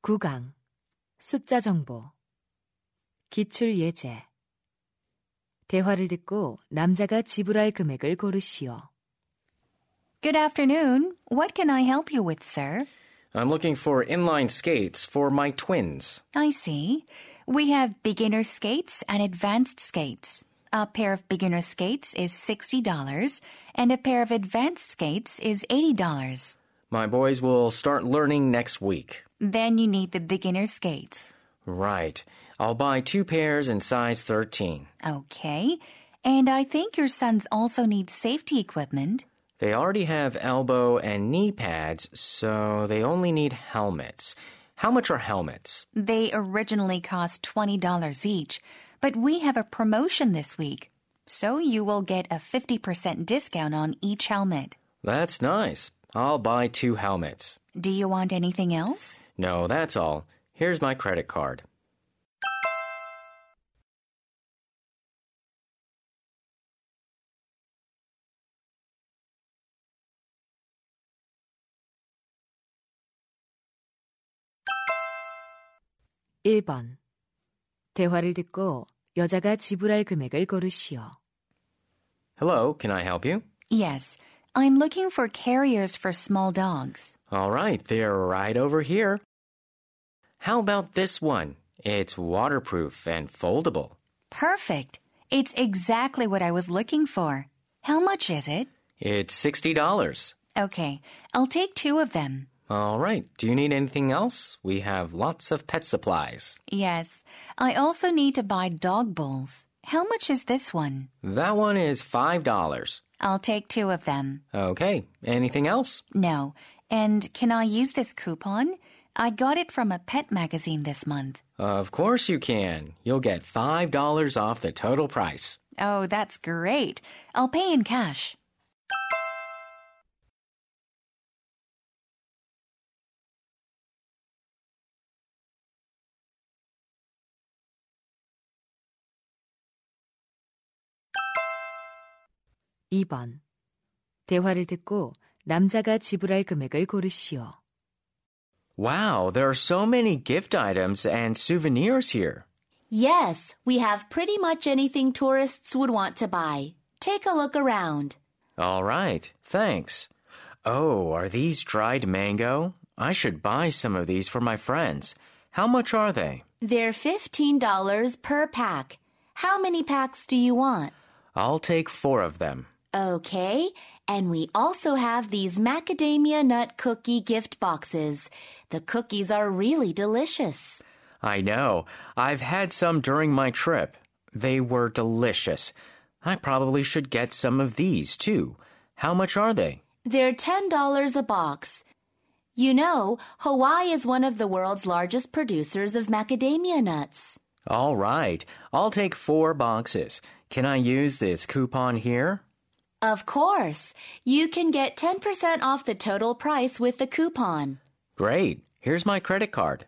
구강, 숫자 정보, 기출 예제. 대화를 듣고 남자가 지불할 금액을 고르시오. Good afternoon. What can I help you with, sir? I'm looking for inline skates for my twins. I see. We have beginner skates and advanced skates. A pair of beginner skates is $60 and a pair of advanced skates is $80. My boys will start learning next week. Then you need the beginner skates. Right. I'll buy 2 pairs in size 13. Okay. And I think your sons also need safety equipment. They already have elbow and knee pads, so they only need helmets. How much are helmets? They originally cost $20 each, but we have a promotion this week. So you will get a 50% discount on each helmet. That's nice. I'll buy 2 helmets. Do you want anything else? No, that's all. Here's my credit card. (1번) 대화를 듣고 여자가 지불할 금액을 고르시오. Hello, can I help you? Yes, I'm looking for carriers for small dogs. All right, they're right over here. How about this one? It's waterproof and foldable. Perfect. It's exactly what I was looking for. How much is it? It's $60. Okay, I'll take 2 of them. All right. Do you need anything else? We have lots of pet supplies. Yes, I also need to buy dog bowls. How much is this one? That one is $5. I'll take 2 of them. Okay. Anything else? No. And can I use this coupon? I got it from a pet magazine this month. Of course you can. You'll get $5 off the total price. Oh, that's great. I'll pay in cash. (2번) 대화를 듣고 남자가 지불할 금액을 고르시오. Wow, there are so many gift items and souvenirs here. Yes, we have pretty much anything tourists would want to buy. Take a look around. All right, thanks. Oh, are these dried mango? I should buy some of these for my friends. How much are they? They're $15 per pack. How many packs do you want? I'll take 4 of them. Okay, and we also have these macadamia nut cookie gift boxes. The cookies are really delicious. I know. I've had some during my trip. They were delicious. I probably should get some of these, too. How much are they? They're $10 a box. You know, Hawaii is one of the world's largest producers of macadamia nuts. All right. I'll take 4 boxes. Can I use this coupon here? Of course. You can get 10% off the total price with the coupon. Great. Here's my credit card.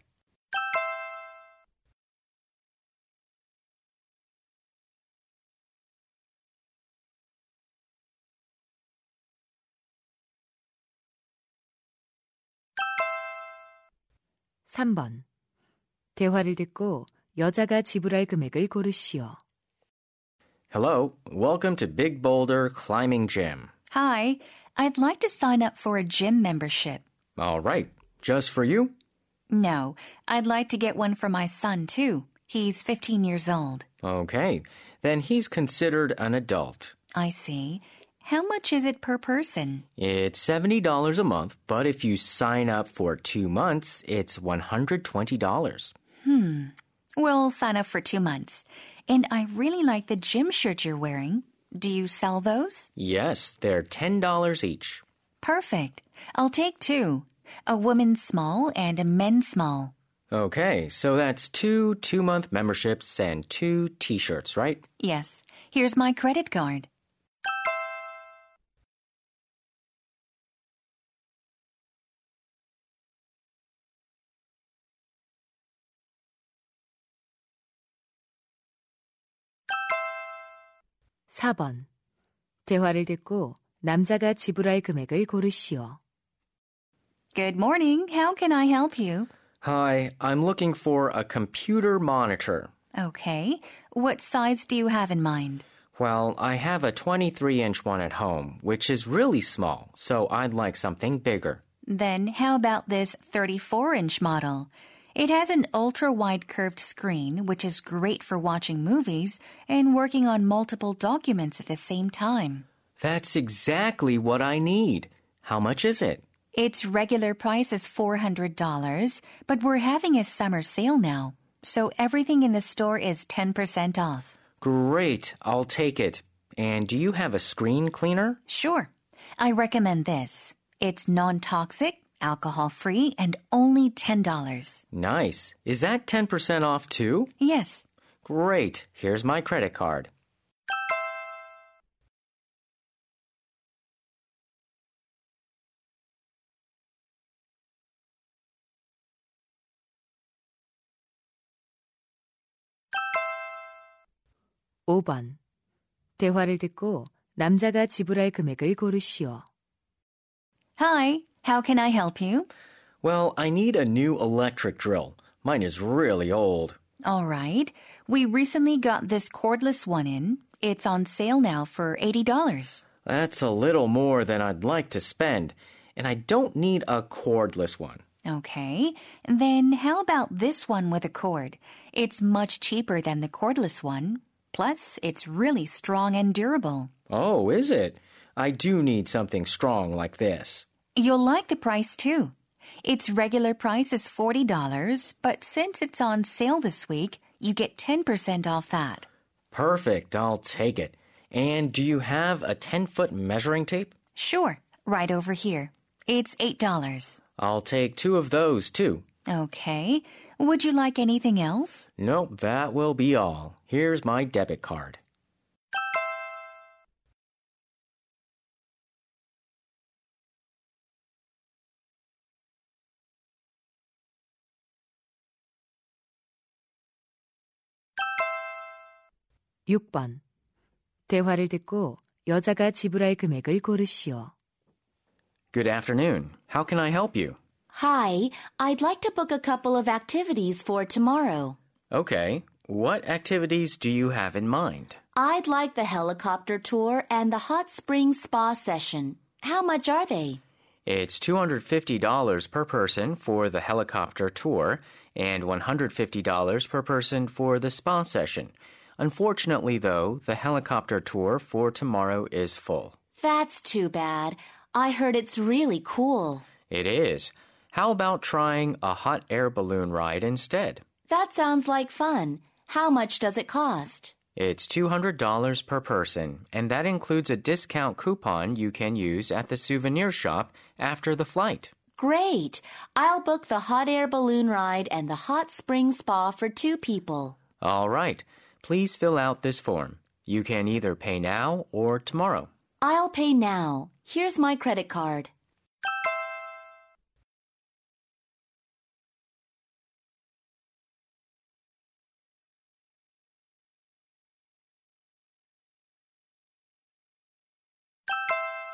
(3번) 대화를 듣고 여자가 지불할 금액을 고르시오. Hello. Welcome to Big Boulder Climbing Gym. Hi, I'd like to sign up for a gym membership. All right. Just for you? No, I'd like to get one for my son, too. He's 15 years old. Okay. Then he's considered an adult. I see. How much is it per person? It's $70 a month, but if you sign up for 2 months, it's $120. We'll sign up for 2 months. And I really like the gym shirt you're wearing. Do you sell those? Yes, they're $10 each. Perfect. I'll take 2. A women's small and a men's small. Okay, so that's 2 2-month memberships and 2 t-shirts, right? Yes. Here's my credit card. (4번) 대화를 듣고 남자가 지불할 금액을 고르시오. Good morning. How can I help you? Hi, I'm looking for a computer monitor. Okay. What size do you have in mind? Well, I have a 23-inch one at home, which is really small, so I'd like something bigger. Then how about this 34-inch model? It has an ultra-wide curved screen, which is great for watching movies and working on multiple documents at the same time. That's exactly what I need. How much is it? Its regular price is $400, but we're having a summer sale now, so everything in the store is 10% off. Great, I'll take it. And do you have a screen cleaner? Sure. I recommend this. It's non-toxic, alcohol-free, and only $10. Nice. Is that 10% off too? Yes. Great. Here's my credit card. (5번) 대화를 듣고 남자가 지불할 금액을 고르시오. Hi, how can I help you? Well, I need a new electric drill. Mine is really old. All right. We recently got this cordless one in. It's on sale now for $80. That's a little more than I'd like to spend, and I don't need a cordless one. Okay. Then how about this one with a cord? It's much cheaper than the cordless one. Plus, it's really strong and durable. Oh, is it? I do need something strong like this. You'll like the price too. Its regular price is $40, but since it's on sale this week, you get 10% off that. Perfect, I'll take it. And do you have a 10-foot measuring tape? Sure, right over here. It's $8. I'll take 2 of those too. Okay. Would you like anything else? Nope, that will be all. Here's my debit card. (6번) 대화를 듣고 여자가 지불할 금액을 고르시오. Good afternoon. How can I help you? Hi, I'd like to book a couple of activities for tomorrow. Okay. What activities do you have in mind? I'd like the helicopter tour and the hot spring spa session. How much are they? It's $250 per person for the helicopter tour and $150 per person for the spa session. Unfortunately, though, the helicopter tour for tomorrow is full. That's too bad. I heard it's really cool. It is. How about trying a hot air balloon ride instead? That sounds like fun. How much does it cost? It's $200 per person, and that includes a discount coupon you can use at the souvenir shop after the flight. Great. I'll book the hot air balloon ride and the hot spring spa for 2 people. All right. Please fill out this form. You can either pay now or tomorrow. I'll pay now. Here's my credit card.